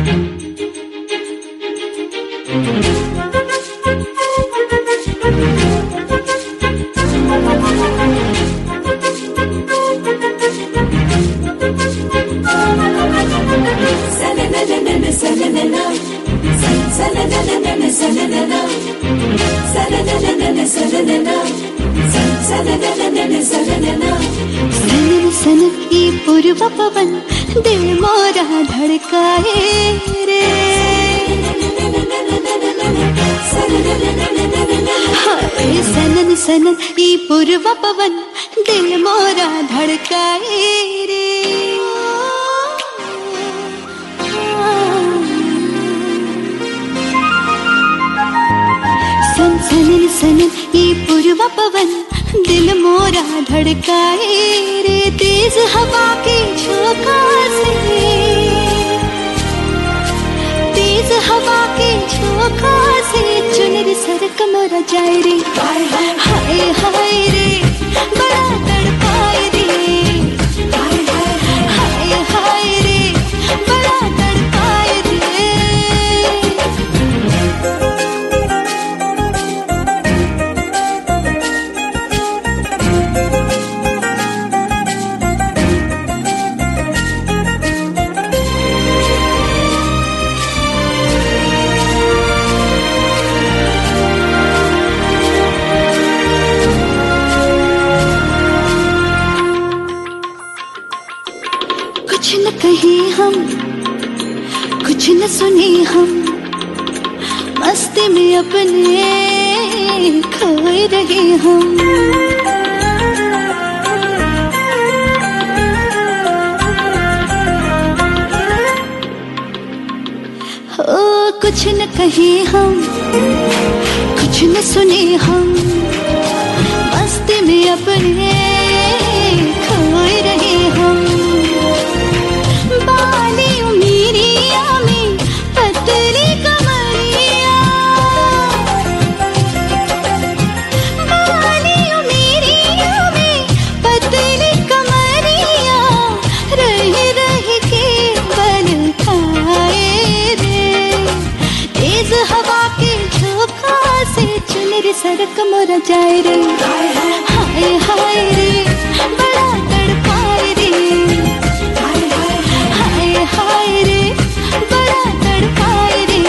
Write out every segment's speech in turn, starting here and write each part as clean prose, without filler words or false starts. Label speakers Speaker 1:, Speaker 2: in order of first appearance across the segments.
Speaker 1: पूर्व पवन दिल मोरा धड़काए रे, सनन सनन ई पूर्व पवन दिल मोरा धड़काए रे। सन सनन सनन ई पूर्व पवन दिल मोरा धड़काए रे, तेज हवा के झोंका से, तेज हवा के झोंका से चुनरी सरक मोरा जाए रे। हाय हाय रे बड़ा तड़पाए रे, हाय हाय रे बड़ा तड़पाए रे। कुछ न कहे हम, कुछ न सुने हम, मस्ती में अपने खोए रहे हम। हो कुछ न कहे हम, कुछ न सुने हम, मस्ती में अपने खोए रहे हम। बाली उमीरिया में पतली कमरिया, बाली उमीरिया में पतली कमरिया, रह रह के बल खाए रे। तेज हवा के झोंका से चुनरी सरक मोरा जाए रे। हाय हाय रे बड़ा तड़पाए रे, हाय रे बड़ा तड़पाए रे।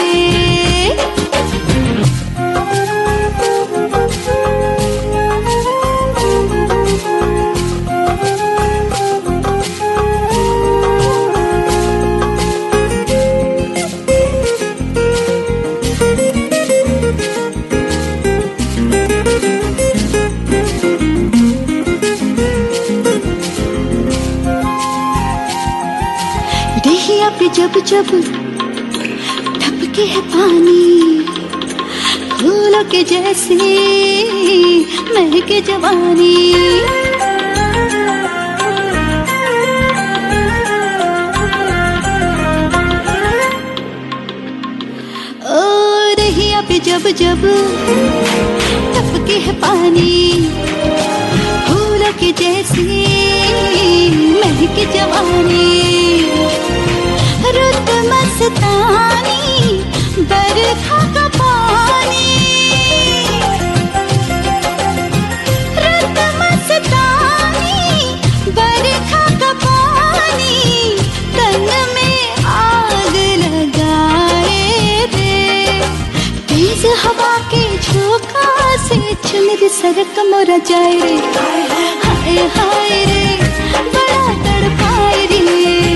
Speaker 1: देहिया पे जब जब टपके है पानी, फूलों के जैसे महके जवानी। ओ देहिया पे जब जब टपके है पानी, फूलों के जैसे महके जवानी। रुत मस्तानी बरखा का पानी, रुत मस्तानी बरखा का पानी, तन में आग लगाए रे। तेज हवा के झोंका से चुनरी सरक मोरा जाए रे। हाय हाय रे बड़ा तड़पाए रे,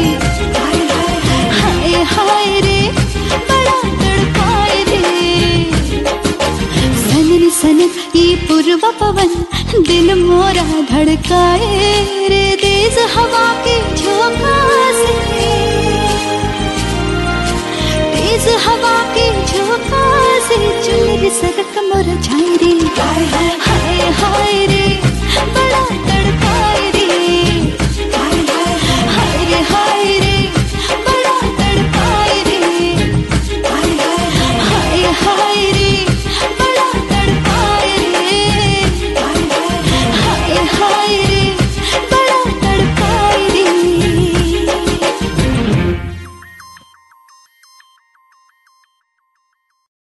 Speaker 1: हाय रे बड़ा तड़पाए रे। सनन सनन ये पूर्व पवन दिल मोरा धड़काए रे, तेज हवा के झोंका से, तेज हवा के झोंका से चुनरी सरक मोरा जाए रे।